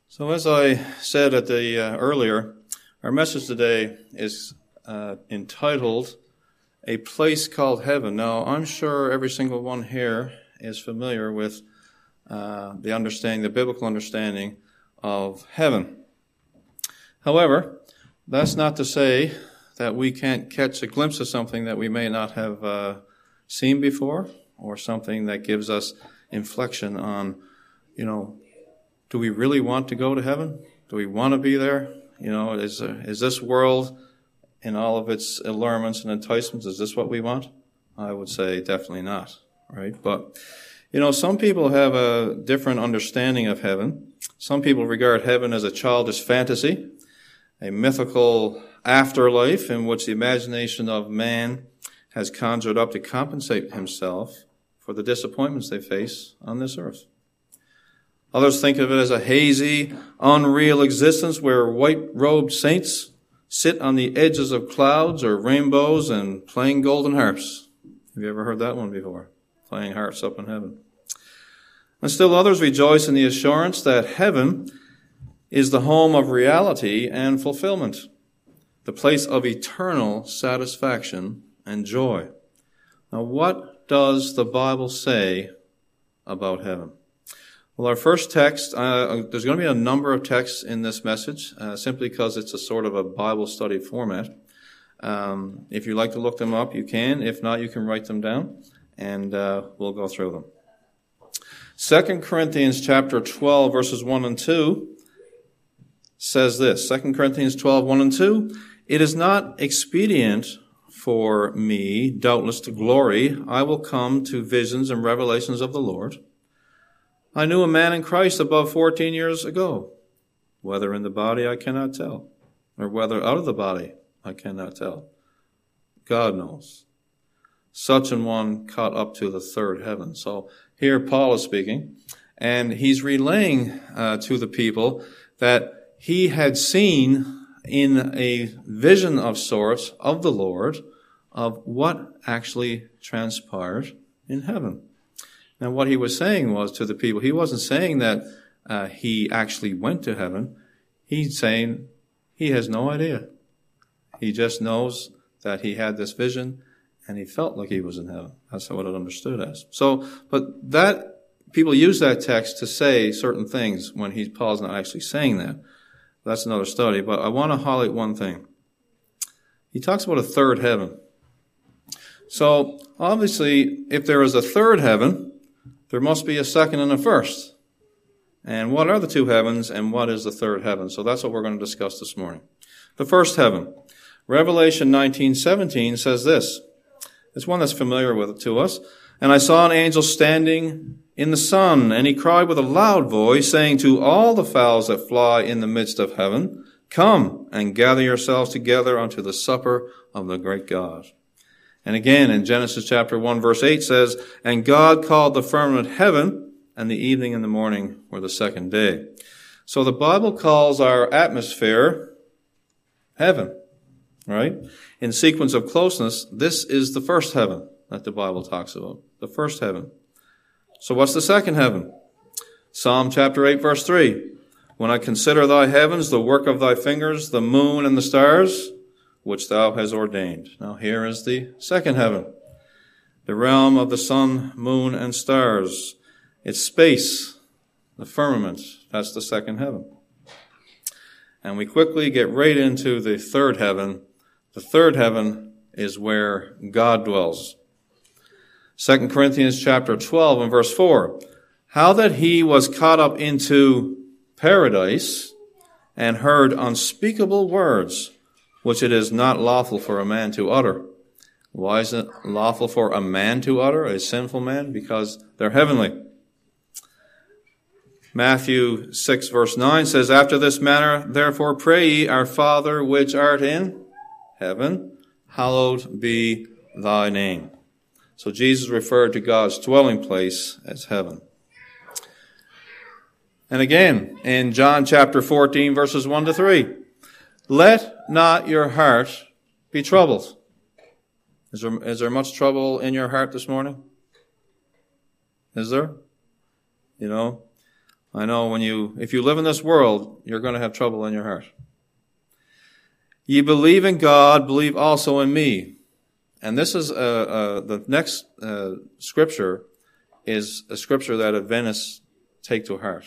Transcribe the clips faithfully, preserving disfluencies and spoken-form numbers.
So as I said at the uh, earlier, our message today is uh, entitled A Place Called Heaven. Now, I'm sure every single one here is familiar with uh, the understanding, the biblical understanding of heaven. However, that's not to say that we can't catch a glimpse of something that we may not have uh, seen before, or something that gives us inflection on, you know, do we really want to go to heaven? Do we want to be there? You know, is uh, is this world in all of its allurements and enticements, is this what we want? I would say definitely not, right? But, you know, some people have a different understanding of heaven. Some people regard heaven as a childish fantasy, a mythical afterlife in which the imagination of man has conjured up to compensate himself for the disappointments they face on this earth. Others think of it as a hazy, unreal existence where white-robed saints sit on the edges of clouds or rainbows and playing golden harps. Have you ever heard that one before? Playing harps up in heaven. And still others rejoice in the assurance that heaven is the home of reality and fulfillment, the place of eternal satisfaction and joy. Now, what does the Bible say about heaven? Well, our first text, uh, there's going to be a number of texts in this message, uh, simply because it's a sort of a Bible study format. Um, if you'd like to look them up, you can. If not, you can write them down, and uh, we'll go through them. Second Corinthians chapter twelve, verses one and two says this. Second Corinthians twelve, one and two, "It is not expedient for me, doubtless, to glory. I will come to visions and revelations of the Lord. I knew a man in Christ above fourteen years ago. Whether in the body, I cannot tell, or whether out of the body, I cannot tell. God knows. Such an one caught up to the third heaven." So here Paul is speaking, and he's relaying uh, to the people that he had seen in a vision of sorts of the Lord of what actually transpired in heaven. Now, what he was saying was to the people, he wasn't saying that uh, he actually went to heaven. He's saying he has no idea. He just knows that he had this vision and he felt like he was in heaven. That's what it understood as. So, but that, people use that text to say certain things when he, Paul's not actually saying that. That's another study, but I want to highlight one thing. He talks about a third heaven. So, obviously, if there is a third heaven, there must be a second and a first. And what are the two heavens and what is the third heaven? So that's what we're going to discuss this morning. The first heaven. Revelation nineteen seventeen says this. It's one that's familiar with it to us. "And I saw an angel standing in the sun, and he cried with a loud voice, saying to all the fowls that fly in the midst of heaven, Come and gather yourselves together unto the supper of the great God." And again, in Genesis chapter one, verse eight says, "And God called the firmament heaven, and the evening and the morning were the second day." So the Bible calls our atmosphere heaven, right? In sequence of closeness, this is the first heaven that the Bible talks about, the first heaven. So what's the second heaven? Psalm chapter eight, verse three, "When I consider thy heavens, the work of thy fingers, the moon and the stars, which thou hast ordained." Now here is the second heaven, the realm of the sun, moon, and stars. It's space, the firmament. That's the second heaven. And we quickly get right into the third heaven. The third heaven is where God dwells. Second Corinthians chapter twelve and verse four, "How that he was caught up into paradise and heard unspeakable words, which it is not lawful for a man to utter." Why is it lawful for a man to utter, a sinful man? Because they're heavenly. Matthew six verse nine says, "After this manner, therefore pray ye, Our Father which art in heaven, hallowed be thy name." So Jesus referred to God's dwelling place as heaven. And again, in John chapter fourteen verses one to three, "Let not your heart be troubled." Is there, is there much trouble in your heart this morning? Is there? You know, I know when you, if you live in this world, you're going to have trouble in your heart. Ye believe in God, believe also in me. And this is, uh, uh, the next uh, scripture is a scripture that Adventists take to heart.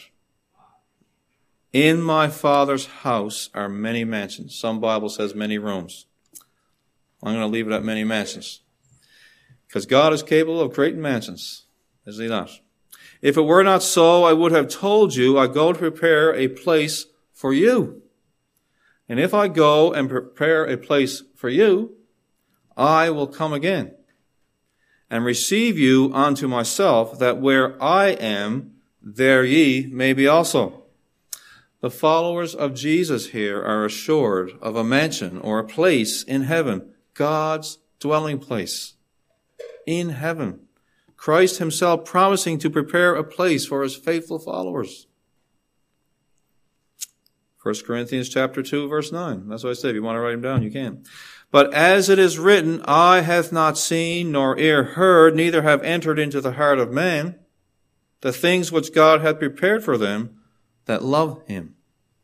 In my Father's house are many mansions. Some Bible says many rooms. I'm going to leave it at many mansions. Because God is capable of creating mansions, is he not? If it were not so, I would have told you, I go to prepare a place for you. And if I go and prepare a place for you, I will come again and receive you unto myself, that where I am, there ye may be also. The followers of Jesus here are assured of a mansion or a place in heaven, God's dwelling place in heaven. Christ himself promising to prepare a place for his faithful followers. First Corinthians chapter two, verse nine. That's what I said. If you want to write them down, you can. But as it is written, eye hath not seen, nor ear heard, neither have entered into the heart of man the things which God hath prepared for them that love him.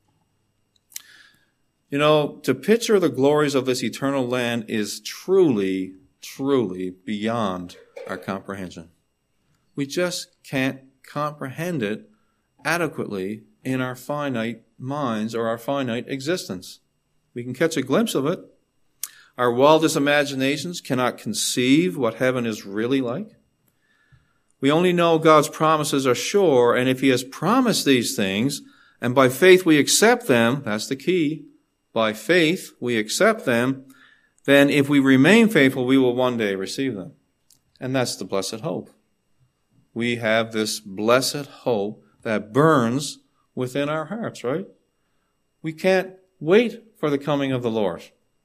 You know, to picture the glories of this eternal land is truly, truly beyond our comprehension. We just can't comprehend it adequately in our finite minds or our finite existence. We can catch a glimpse of it. Our wildest imaginations cannot conceive what heaven is really like. We only know God's promises are sure, and if he has promised these things, and by faith we accept them, that's the key, by faith we accept them, then if we remain faithful, we will one day receive them. And that's the blessed hope. We have this blessed hope that burns within our hearts, right? We can't wait for the coming of the Lord.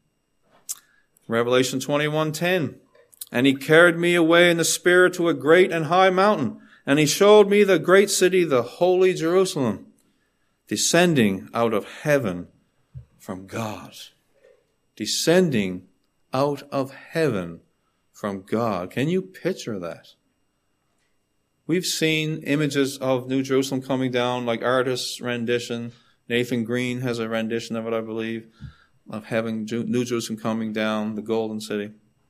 Revelation twenty-one ten. And he carried me away in the Spirit to a great and high mountain, and he showed me the great city, the holy Jerusalem, descending out of heaven from God. Descending out of heaven from God. Can you picture that? We've seen images of New Jerusalem coming down, like artists' rendition. Nathan Green has a rendition of it, I believe, of having New Jerusalem coming down, the golden city.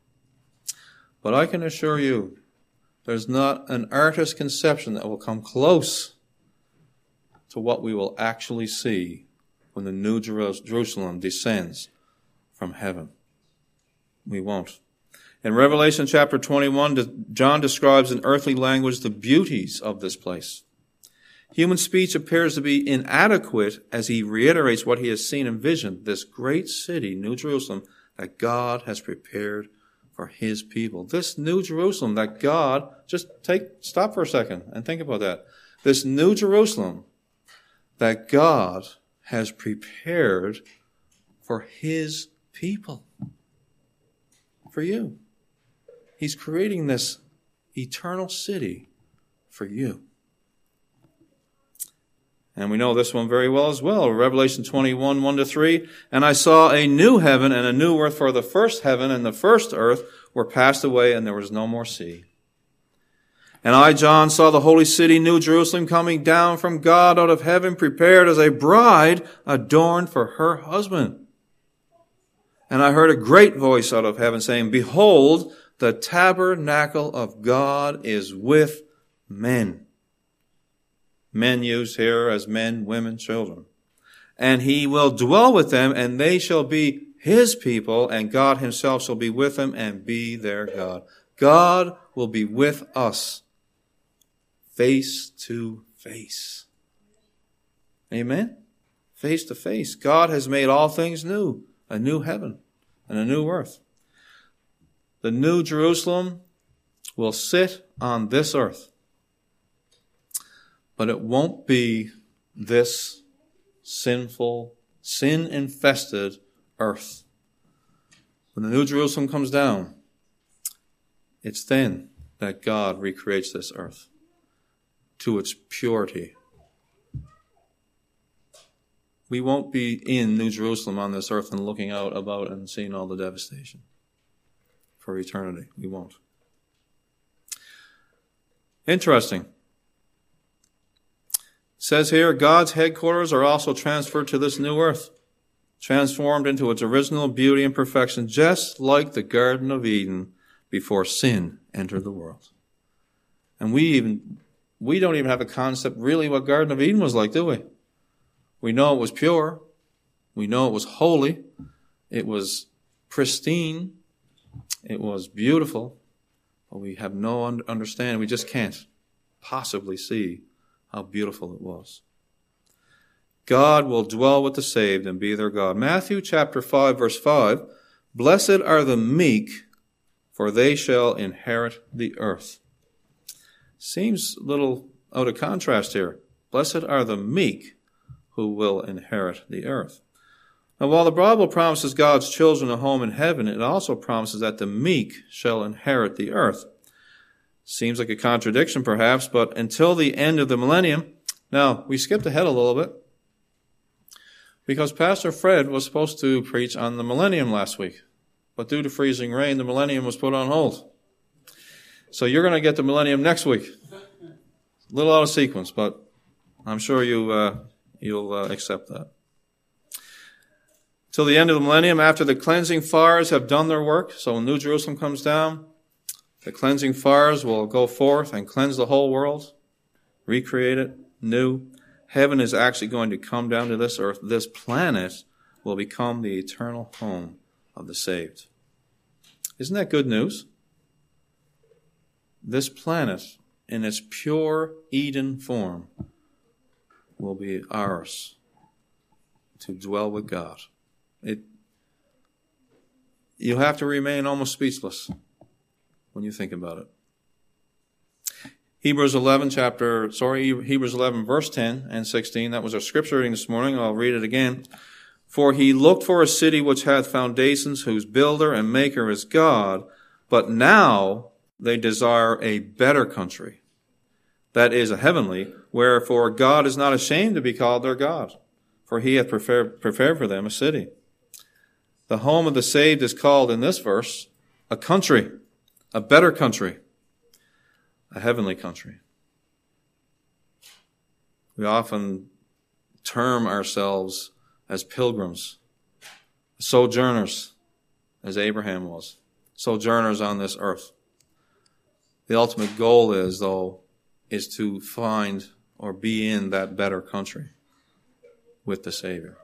But I can assure you, there's not an artist's conception that will come close to what we will actually see when the New Jerusalem descends from heaven. We won't. In Revelation chapter twenty-one, John describes in earthly language the beauties of this place. Human speech appears to be inadequate as he reiterates what he has seen in vision, this great city, New Jerusalem, that God has prepared for his people. This New Jerusalem that God, just take, stop for a second and think about that. This New Jerusalem that God has prepared for his people. For you. He's creating this eternal city for you. And we know this one very well as well. Revelation twenty-one, one to three. And I saw a new heaven and a new earth, for the first heaven and the first earth were passed away, and there was no more sea. And I, John, saw the holy city, New Jerusalem, coming down from God out of heaven, prepared as a bride adorned for her husband. And I heard a great voice out of heaven saying, Behold, the tabernacle of God is with men. Men used here as men, women, children. And he will dwell with them, and they shall be his people, and God himself shall be with them and be their God. God will be with us face to face. Amen? Face to face. God has made all things new, a new heaven and a new earth. The New Jerusalem will sit on this earth. But it won't be this sinful, sin-infested earth. When the New Jerusalem comes down, it's then that God recreates this earth to its purity. We won't be in New Jerusalem on this earth and looking out about and seeing all the devastation for eternity. We won't. Interesting. says here, God's headquarters are also transferred to this new earth, transformed into its original beauty and perfection, just like the Garden of Eden before sin entered the world. And we even, we don't even have a concept really what Garden of Eden was like, do we? We know it was pure. We know it was holy. It was pristine. It was beautiful. But we have no understanding. We just can't possibly see how beautiful it was. God will dwell with the saved and be their God. Matthew chapter five, verse five, blessed are the meek, for they shall inherit the earth. Seems a little out of contrast here. Blessed are the meek who will inherit the earth. Now, while the Bible promises God's children a home in heaven, it also promises that the meek shall inherit the earth. Seems like a contradiction, perhaps, but until the end of the millennium. Now, we skipped ahead a little bit because Pastor Fred was supposed to preach on the millennium last week, but due to freezing rain, the millennium was put on hold. So you're going to get the millennium next week. A little out of sequence, but I'm sure you, uh, you'll uh, accept that. Till the end of the millennium, after the cleansing fires have done their work, so when New Jerusalem comes down, the cleansing fires will go forth and cleanse the whole world, recreate it new. Heaven is actually going to come down to this earth. This planet will become the eternal home of the saved. Isn't that good news? This planet, in its pure Eden form, will be ours to dwell with God. It, you have to remain almost speechless when you think about it. Hebrews eleven, chapter, sorry, Hebrews eleven, verse ten and sixteen. That was our scripture reading this morning. I'll read it again. For he looked for a city which hath foundations, whose builder and maker is God. But now they desire a better country, that is, a heavenly. Wherefore God is not ashamed to be called their God, for he hath prepared, prepared for them a city. The home of the saved is called in this verse a country, a better country, a heavenly country. We often term ourselves as pilgrims, sojourners, as Abraham was, sojourners on this earth. The ultimate goal is, though, is to find or be in that better country with the Savior.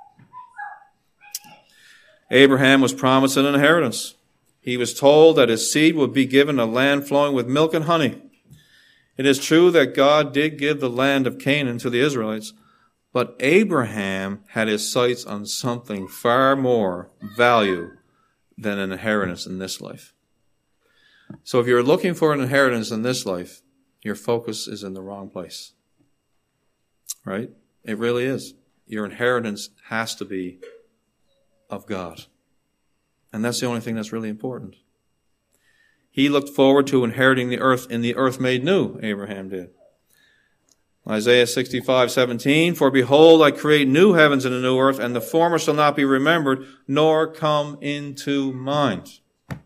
Abraham was promised an inheritance. He was told that his seed would be given a land flowing with milk and honey. It is true that God did give the land of Canaan to the Israelites, but Abraham had his sights on something far more value than an inheritance in this life. So if you're looking for an inheritance in this life, your focus is in the wrong place. Right? It really is. Your inheritance has to be of God. And that's the only thing that's really important. He looked forward to inheriting the earth in the earth made new, Abraham did. Isaiah sixty-five seventeen, for behold, I create new heavens and a new earth, and the former shall not be remembered, nor come into mind.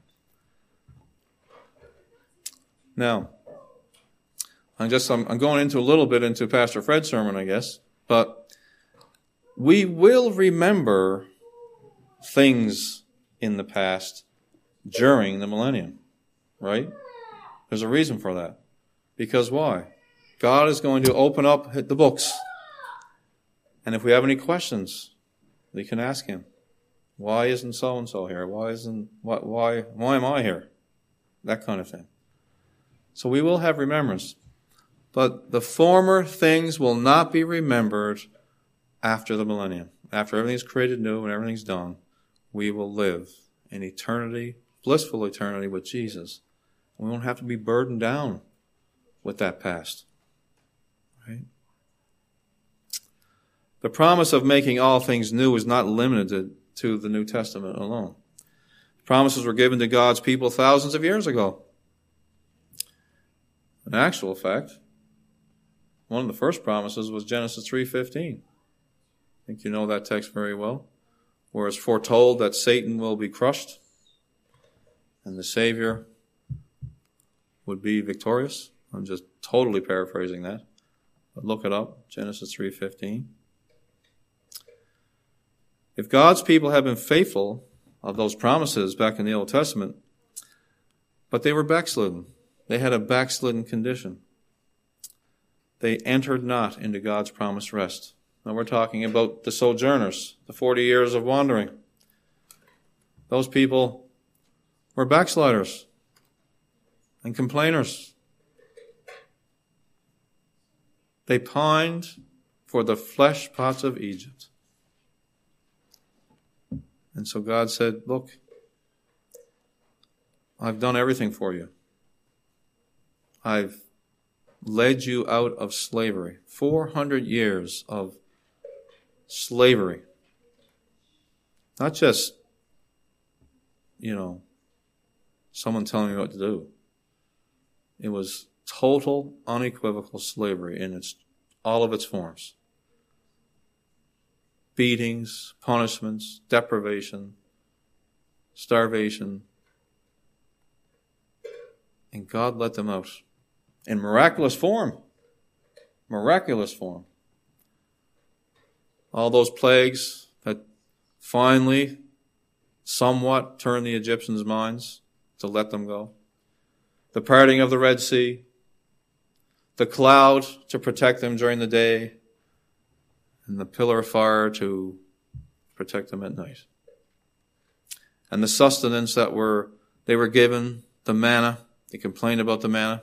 Now, I'm just, I'm, I'm going into a little bit into Pastor Fred's sermon, I guess, but we will remember things in the past during the millennium, right? There's a reason for that. Because why? God is going to open up the books. And if we have any questions, we can ask him. Why isn't so-and-so here? Why isn't, why, why, why am I here? That kind of thing. So we will have remembrance. But the former things will not be remembered after the millennium. After everything's created new and everything's done, we will live in eternity, blissful eternity with Jesus. We won't have to be burdened down with that past. Right? The promise of making all things new is not limited to the New Testament alone. The promises were given to God's people thousands of years ago. In actual fact, one of the first promises was Genesis three fifteen. I think you know that text very well, where it's foretold that Satan will be crushed and the Savior would be victorious. I'm just totally paraphrasing that. But look it up, Genesis three fifteen. If God's people had been faithful of those promises back in the Old Testament, but they were backslidden. They had a backslidden condition. They entered not into God's promised rest. Now we're talking about the sojourners, the forty years of wandering. Those people were backsliders and complainers. They pined for the flesh pots of Egypt. And so God said, look, I've done everything for you. I've led you out of slavery. four hundred years of slavery. Not just, you know, someone telling me what to do. It was total, unequivocal slavery in its all of its forms. Beatings, punishments, deprivation, starvation. And God let them out in miraculous form. Miraculous form. All those plagues that finally somewhat turned the Egyptians' minds to let them go. The parting of the Red Sea. The cloud to protect them during the day. And the pillar of fire to protect them at night. And the sustenance that were they were given, the manna. They complained about the manna.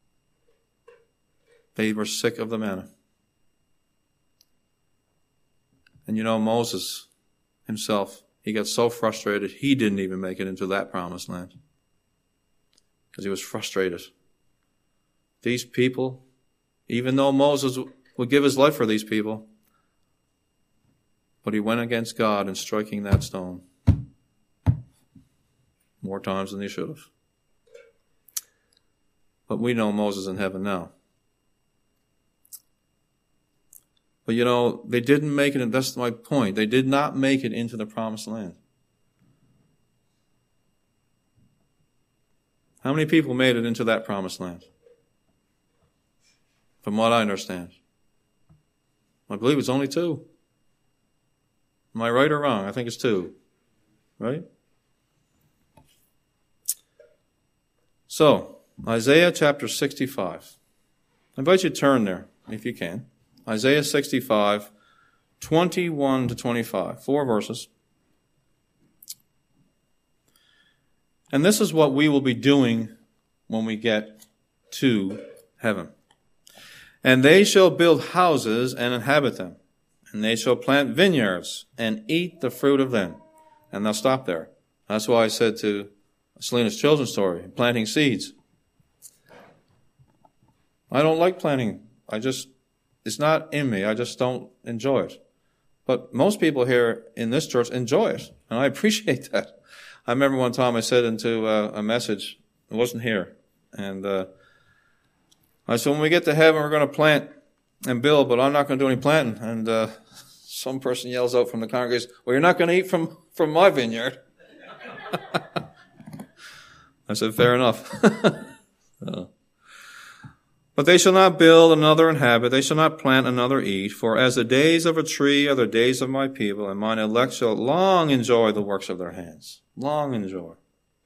They were sick of the manna. And you know, Moses himself, he got so frustrated, he didn't even make it into that promised land. Because he was frustrated. These people, even though Moses would give his life for these people, but he went against God in striking that stone more times than he should have. But we know Moses in heaven now. But you know, they didn't make it, and that's my point. They did not make it into the promised land. How many people made it into that promised land? From what I understand. I believe it's only two. Am I right or wrong? I think it's two. Right? So, Isaiah chapter sixty-five. I invite you to turn there, if you can. Isaiah sixty-five, twenty-one to twenty-five. Four verses. And this is what we will be doing when we get to heaven. And they shall build houses and inhabit them. And they shall plant vineyards and eat the fruit of them. And they'll stop there. That's why I said to Selena's children's story, planting seeds. I don't like planting. I just, it's not in me. I just don't enjoy it. But most people here in this church enjoy it. And I appreciate that. I remember one time I said into uh, a message, it wasn't here. And uh, I said, when we get to heaven, we're going to plant and build, but I'm not going to do any planting. And uh, some person yells out from the congregation, well, you're not going to eat from, from my vineyard. I said, fair enough. so. But they shall not build, another inhabit. They shall not plant, another eat. For as the days of a tree are the days of my people, and mine elect shall long enjoy the works of their hands. Long enjoy.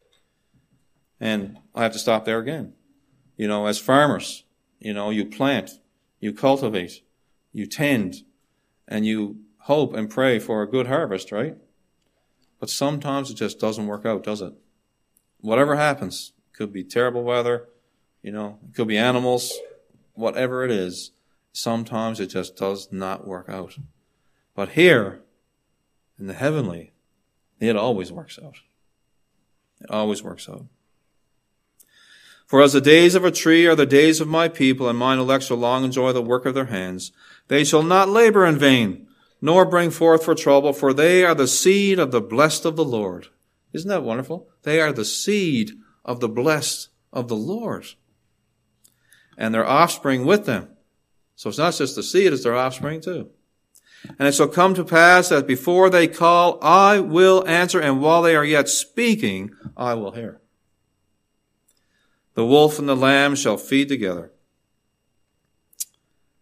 And I have to stop there again. You know, as farmers, you know, you plant, you cultivate, you tend, and you hope and pray for a good harvest, right? But sometimes it just doesn't work out, does it? Whatever happens, it could be terrible weather, you know, it could be animals, whatever it is, sometimes it just does not work out. But here, in the heavenly, it always works out. It always works out. For as the days of a tree are the days of my people, and mine elect shall long enjoy the work of their hands, they shall not labor in vain, nor bring forth for trouble, for they are the seed of the blessed of the Lord. Isn't that wonderful? They are the seed of the blessed of the Lord. And their offspring with them. So it's not just the seed, it's their offspring too. And it shall come to pass that before they call, I will answer, and while they are yet speaking, I will hear. The wolf and the lamb shall feed together,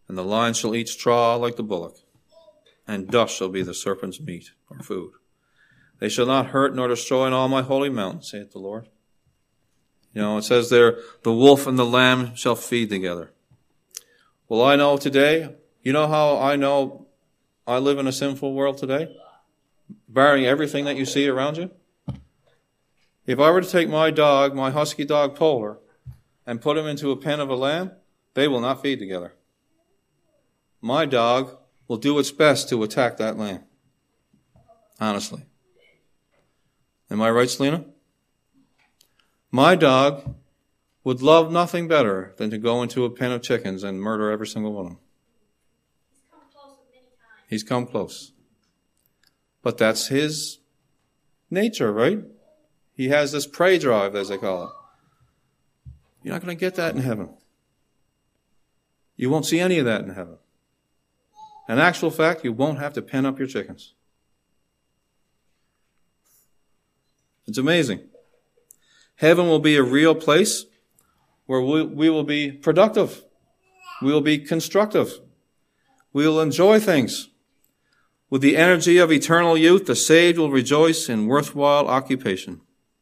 And the lion shall eat straw like the bullock, and dust shall be the serpent's meat or food. They shall not hurt nor destroy in all my holy mountain, saith the Lord. You know, it says there, the wolf and the lamb shall feed together. Well, I know today, you know how I know I live in a sinful world today? Barring everything that you see around you. If I were to take my dog, my husky dog Polar, and put him into a pen of a lamb, they will not feed together. My dog will do its best to attack that lamb. Honestly. Am I right, Selena? My dog would love nothing better than to go into a pen of chickens and murder every single one of them. He's come close many times. He's come close. But that's his nature, right? He has this prey drive, as they call it. You're not going to get that in heaven. You won't see any of that in heaven. In actual fact, you won't have to pen up your chickens. It's amazing. Heaven will be a real place where we, we will be productive. We will be constructive. We will enjoy things. With the energy of eternal youth, the saved will rejoice in worthwhile occupation.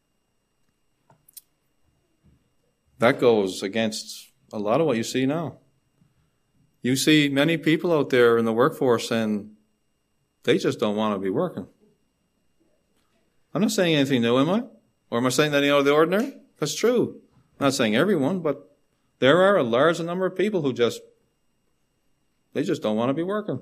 That goes against a lot of what you see now. You see many people out there in the workforce and they just don't want to be working. I'm not saying anything new, am I? Or am I saying that out of the ordinary? That's true. I'm not saying everyone, but there are a large number of people who just, they just don't want to be working.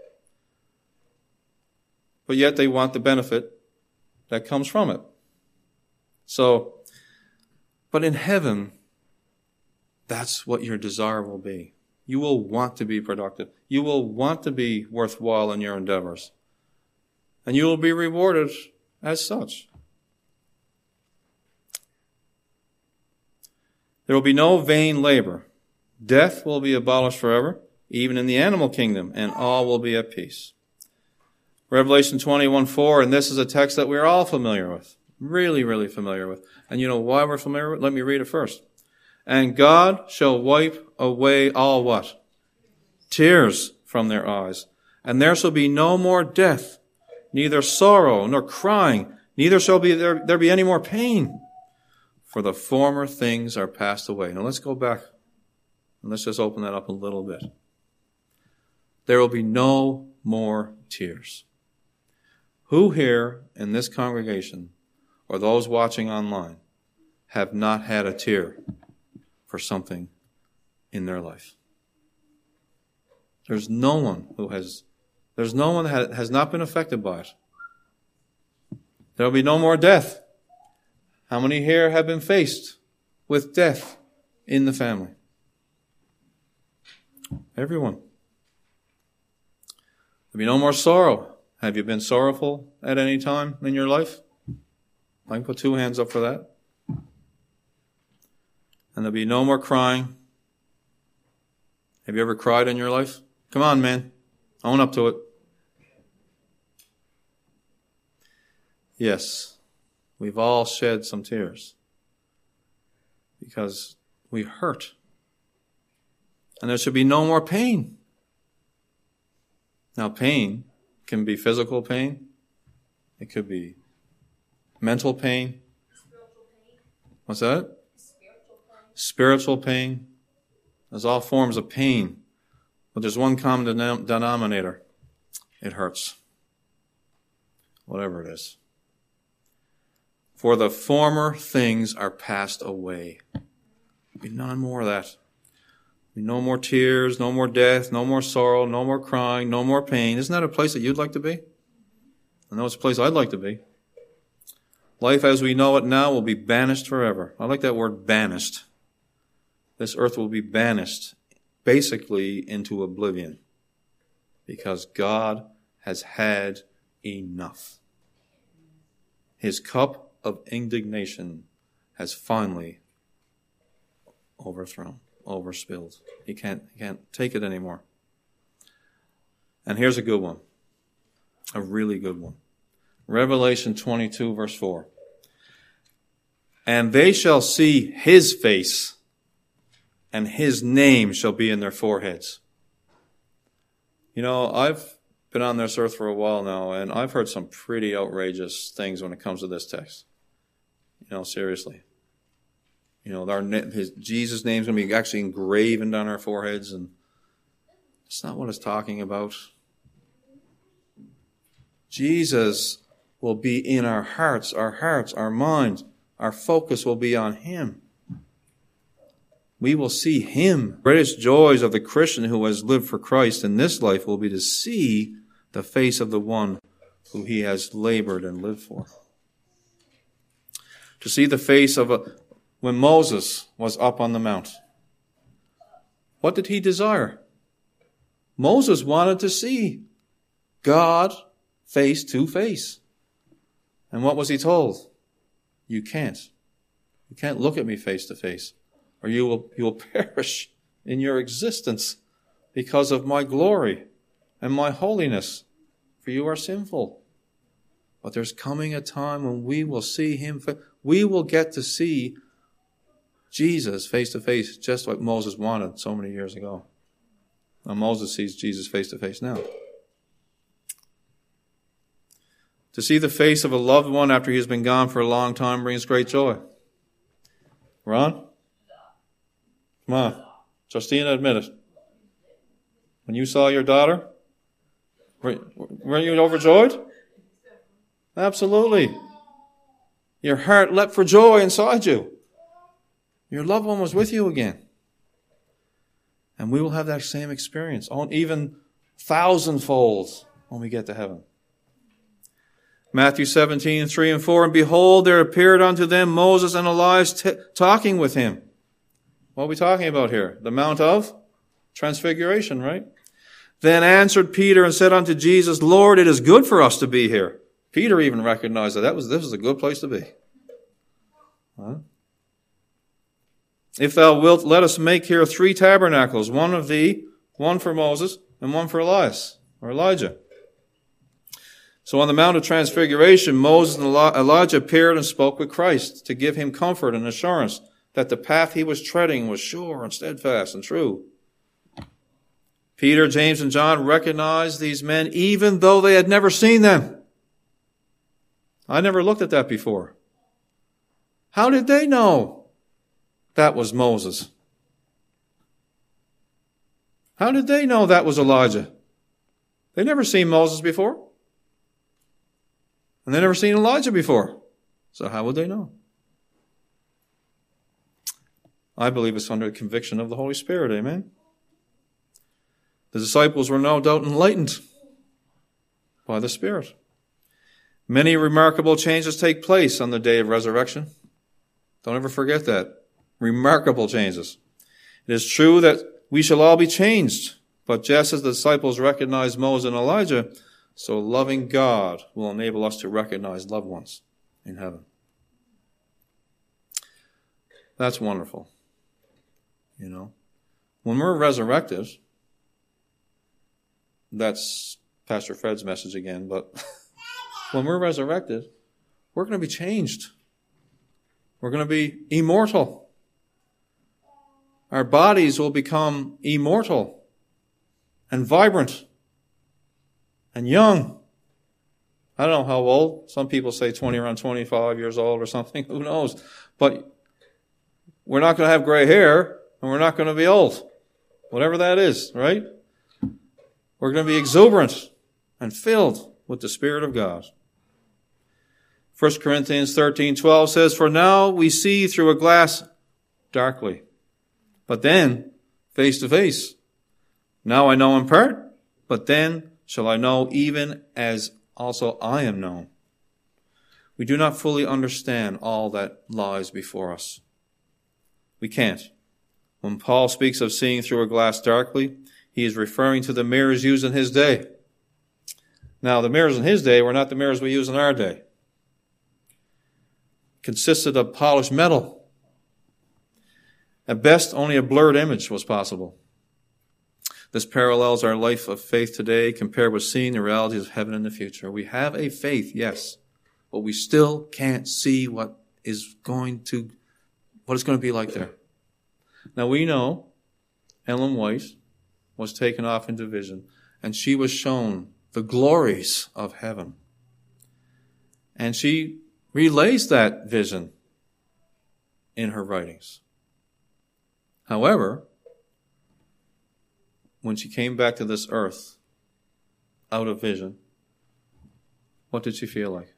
But yet they want the benefit that comes from it. So, but in heaven, that's what your desire will be. You will want to be productive. You will want to be worthwhile in your endeavors. And you will be rewarded as such. There will be no vain labor. Death will be abolished forever, even in the animal kingdom, and all will be at peace. Revelation twenty-one four, and this is a text that we're all familiar with. Really, really familiar with. And you know why we're familiar with it? Let me read it first. And God shall wipe away all what? Tears from their eyes. And there shall be no more death, neither sorrow nor crying, neither shall be there, there be any more pain. For the former things are passed away. Now let's go back and let's just open that up a little bit. There will be no more tears. Who here in this congregation or those watching online have not had a tear for something in their life? There's no one who has, there's no one that has not been affected by it. There will be no more death. How many here have been faced with death in the family? Everyone. There'll be no more sorrow. Have you been sorrowful at any time in your life? I can put two hands up for that. And there'll be no more crying. Have you ever cried in your life? Come on, man. Own up to it. Yes, we've all shed some tears because we hurt. And there should be no more pain. Now, pain can be physical pain. It could be mental pain. Spiritual pain. What's that? Spiritual pain. Spiritual pain. There's all forms of pain. But there's one common denom- denominator. It hurts. Whatever it is. For the former things are passed away. There'll be none more of that. There'll be no more tears, no more death, no more sorrow, no more crying, no more pain. Isn't that a place that you'd like to be? I know it's a place I'd like to be. Life as we know it now will be banished forever. I like that word, banished. This earth will be banished basically into oblivion because God has had enough. His cup of indignation has finally overthrown, overspilled. He can't, he can't take it anymore. And here's a good one. A really good one. Revelation twenty-two verse four. And they shall see his face, and his name shall be in their foreheads. You know, I've been on this earth for a while now, and I've heard some pretty outrageous things when it comes to this text. You know, seriously. You know, our his Jesus' name's going to be actually engraved on our foreheads, and it's not what it's talking about. Jesus will be in our hearts, our hearts, our minds. Our focus will be on Him. We will see Him. The greatest joys of the Christian who has lived for Christ in this life will be to see the face of the one who he has labored and lived for. To see the face of a, when Moses was up on the mount. What did he desire? Moses wanted to see God face to face. And what was he told? You can't. You can't look at me face to face, or you will, you will perish in your existence because of my glory and my holiness, for you are sinful. But there's coming a time when we will see Him. We will get to see Jesus face to face, just like Moses wanted so many years ago. Now Moses sees Jesus face to face now. To see the face of a loved one after he has been gone for a long time brings great joy. Ron? Come on. Justina, admit it. When you saw your daughter, were, weren't you overjoyed? Absolutely. Your heart leapt for joy inside you. Your loved one was with you again. And we will have that same experience, even thousandfold when we get to heaven. Matthew seventeen, three and four, and behold, there appeared unto them Moses and Elias t- talking with him. What are we talking about here? The Mount of Transfiguration, right? Then answered Peter and said unto Jesus, Lord, it is good for us to be here. Peter even recognized that, that was, this is a good place to be. Huh? If thou wilt, let us make here three tabernacles, one of thee, one for Moses, and one for Elias, or Elijah. So on the Mount of Transfiguration, Moses and Elijah appeared and spoke with Christ to give him comfort and assurance that the path he was treading was sure and steadfast and true. Peter, James, and John recognized these men even though they had never seen them. I never looked at that before. How did they know that was Moses? How did they know that was Elijah? They never seen Moses before. And they never seen Elijah before. So how would they know? I believe it's under the conviction of the Holy Spirit. Amen. The disciples were no doubt enlightened by the Spirit. Many remarkable changes take place on the day of resurrection. Don't ever forget that. Remarkable changes. It is true that we shall all be changed, but just as the disciples recognized Moses and Elijah, so loving God will enable us to recognize loved ones in heaven. That's wonderful. You know, when we're resurrected, that's Pastor Fred's message again, but when we're resurrected, we're going to be changed. We're going to be immortal. Our bodies will become immortal and vibrant and young. I don't know how old. Some people say twenty, around twenty-five years old or something. Who knows? But we're not going to have gray hair, and we're not going to be old. Whatever that is, right? We're going to be exuberant and filled with the Spirit of God. First Corinthians thirteen twelve says, For now we see through a glass darkly, but then face to face. Now I know in part, but then shall I know even as also I am known. We do not fully understand all that lies before us. We can't. When Paul speaks of seeing through a glass darkly, he is referring to the mirrors used in his day. Now, the mirrors in his day were not the mirrors we use in our day. Consisted of polished metal. At best, only a blurred image was possible. This parallels our life of faith today compared with seeing the realities of heaven in the future. We have a faith, yes, but we still can't see what is going to, what it's going to be like there. Now we know Ellen White was taken off into vision, and she was shown the glories of heaven. And she relays that vision in her writings. However, when she came back to this earth, out of vision, what did she feel like?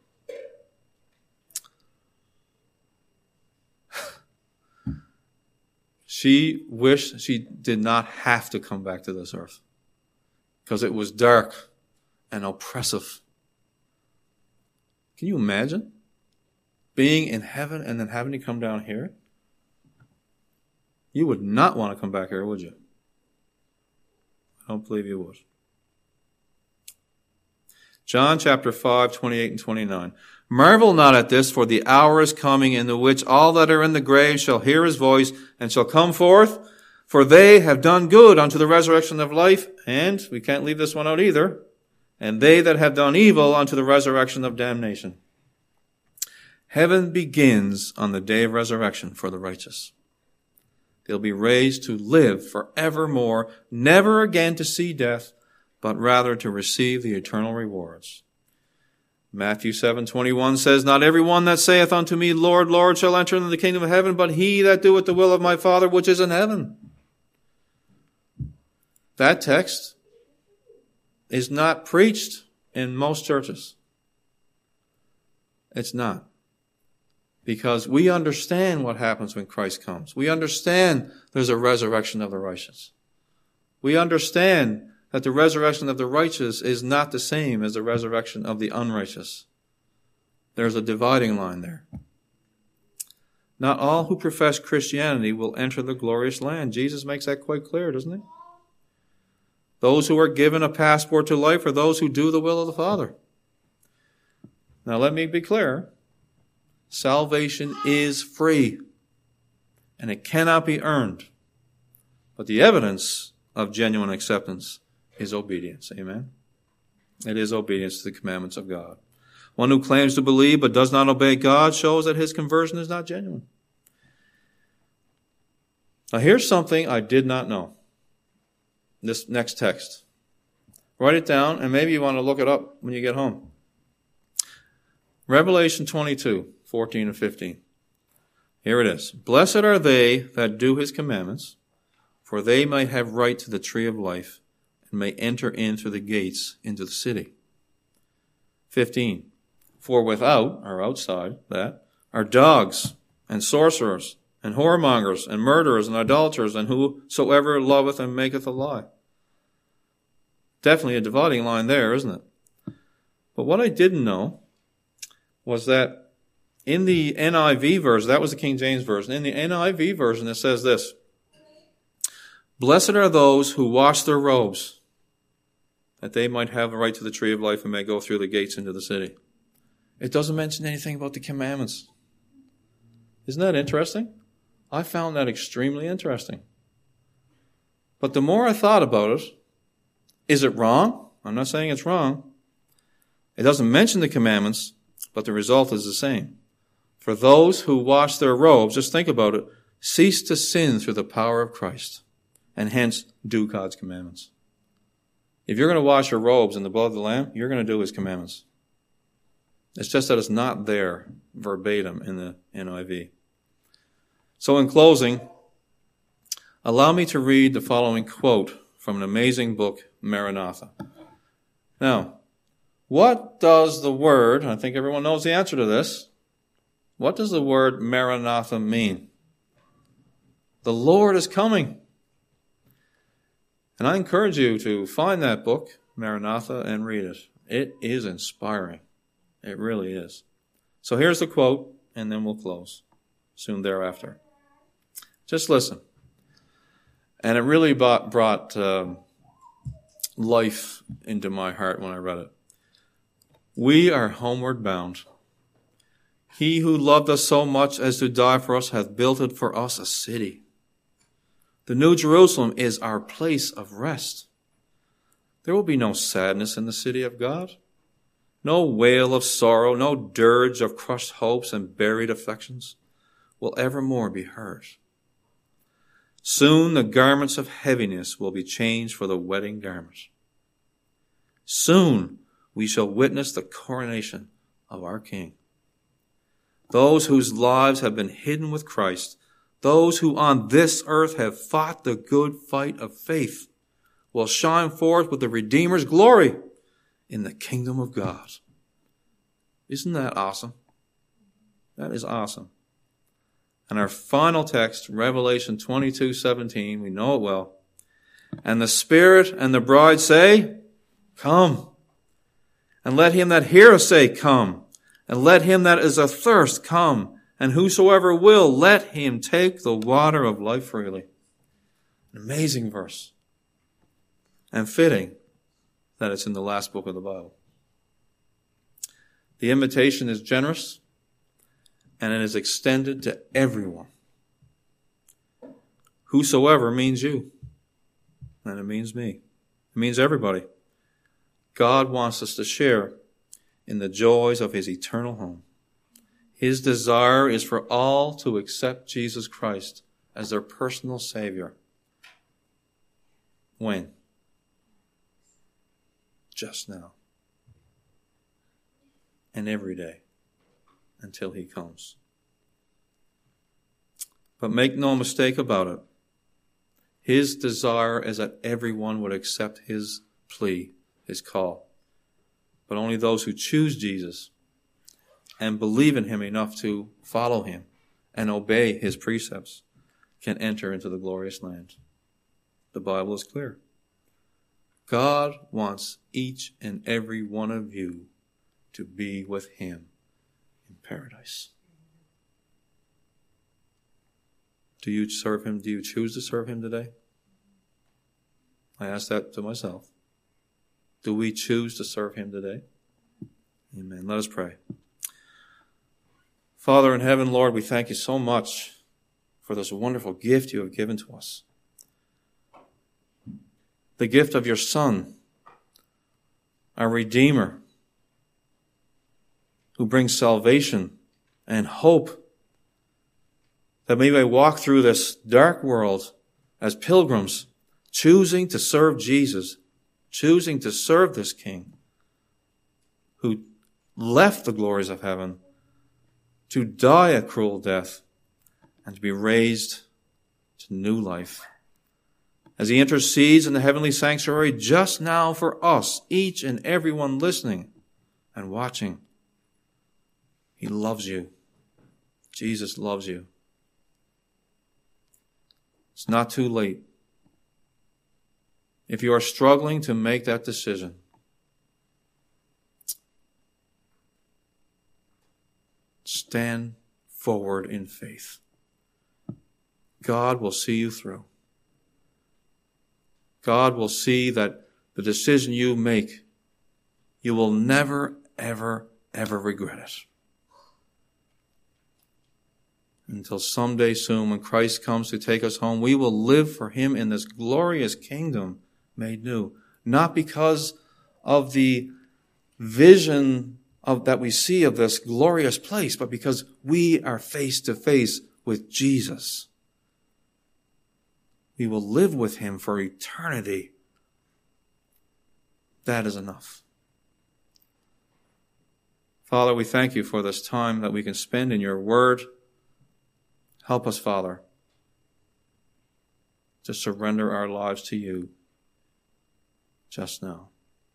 She wished she did not have to come back to this earth because it was dark and oppressive. Can you imagine being in heaven and then having to come down here? You would not want to come back here, would you? I don't believe you would. John chapter five, twenty-eight and twenty-nine. Marvel not at this, for the hour is coming in the which all that are in the grave shall hear his voice and shall come forth, for they have done good unto the resurrection of life, and, we can't leave this one out either, and they that have done evil unto the resurrection of damnation. Heaven begins on the day of resurrection for the righteous. They'll be raised to live forevermore, never again to see death, but rather to receive the eternal rewards. Matthew seven twenty-one says, Not every one that saith unto me, Lord, Lord, shall enter into the kingdom of heaven, but he that doeth the will of my Father which is in heaven. That text is not preached in most churches. It's not. Because we understand what happens when Christ comes. We understand there's a resurrection of the righteous. We understand that the resurrection of the righteous is not the same as the resurrection of the unrighteous. There's a dividing line there. Not all who profess Christianity will enter the glorious land. Jesus makes that quite clear, doesn't he? Those who are given a passport to life are those who do the will of the Father. Now let me be clear. Salvation is free, and it cannot be earned. But the evidence of genuine acceptance is obedience. Amen? It is obedience to the commandments of God. One who claims to believe but does not obey God shows that his conversion is not genuine. Now here's something I did not know. This next text. Write it down, and maybe you want to look it up when you get home. Revelation twenty-two, fourteen and fifteen. Here it is. Blessed are they that do his commandments, for they might have right to the tree of life, and may enter in through the gates into the city. fifteen. For without, or outside that, are dogs, and sorcerers, and whoremongers, and murderers, and idolaters, and whosoever loveth and maketh a lie. Definitely a dividing line there, isn't it? But what I didn't know was that in the N I V version, that was the King James version, in the N I V version it says this, Blessed are those who wash their robes, that they might have the right to the tree of life and may go through the gates into the city. It doesn't mention anything about the commandments. Isn't that interesting? I found that extremely interesting. But the more I thought about it, is it wrong? I'm not saying it's wrong. It doesn't mention the commandments, but the result is the same. For those who wash their robes, just think about it, cease to sin through the power of Christ, and hence do God's commandments. If you're going to wash your robes in the blood of the Lamb, you're going to do his commandments. It's just that it's not there verbatim in the N I V. So in closing, allow me to read the following quote from an amazing book, Maranatha. Now, what does the word, I think everyone knows the answer to this, what does the word Maranatha mean? The Lord is coming. And I encourage you to find that book, Maranatha, and read it. It is inspiring. It really is. So here's the quote, and then we'll close soon thereafter. Just listen. And it really brought, brought um, life into my heart when I read it. We are homeward bound. He who loved us so much as to die for us hath built it for us a city. The New Jerusalem is our place of rest. There will be no sadness in the city of God, no wail of sorrow, no dirge of crushed hopes and buried affections will evermore be heard. Soon the garments of heaviness will be changed for the wedding garment. Soon we shall witness the coronation of our King. Those whose lives have been hidden with Christ, those who on this earth have fought the good fight of faith, will shine forth with the Redeemer's glory in the kingdom of God. Isn't that awesome? That is awesome. And our final text, Revelation twenty-two seventeen, we know it well. And the Spirit and the bride say, Come. And let him that heareth say, Come. And let him that is athirst come. And whosoever will, let him take the water of life freely. An amazing verse. And fitting that it's in the last book of the Bible. The invitation is generous, and it is extended to everyone. Whosoever means you, and it means me. It means everybody. God wants us to share in the joys of his eternal home. His desire is for all to accept Jesus Christ as their personal Savior. When? Just now. And every day until he comes. But make no mistake about it. His desire is that everyone would accept his plea, his call. But only those who choose Jesus and believe in him enough to follow him and obey his precepts can enter into the glorious land. The Bible is clear. God wants each and every one of you to be with him in paradise. Do you serve him? Do you choose to serve him today? I ask that to myself. Do we choose to serve him today? Amen. Let us pray. Father in heaven, Lord, we thank you so much for this wonderful gift you have given to us. The gift of your Son, our Redeemer, who brings salvation and hope, that we may walk through this dark world as pilgrims, choosing to serve Jesus, choosing to serve this King, who left the glories of heaven to die a cruel death and to be raised to new life. As he intercedes in the heavenly sanctuary just now for us, each and every one listening and watching, he loves you. Jesus loves you. It's not too late. If you are struggling to make that decision, stand forward in faith. God will see you through. God will see that the decision you make, you will never, ever, ever regret it. Until someday soon, when Christ comes to take us home, we will live for him in this glorious kingdom made new. Not because of the vision of, that we see of this glorious place, but because we are face to face with Jesus. We will live with him for eternity. That is enough. Father, we thank you for this time that we can spend in your word. Help us, Father, to surrender our lives to you just now.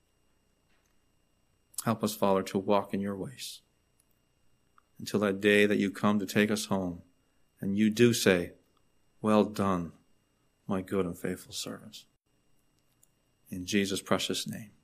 Help us, Father, to walk in your ways until that day that you come to take us home and you do say, well done, my good and faithful servant. In Jesus' precious name.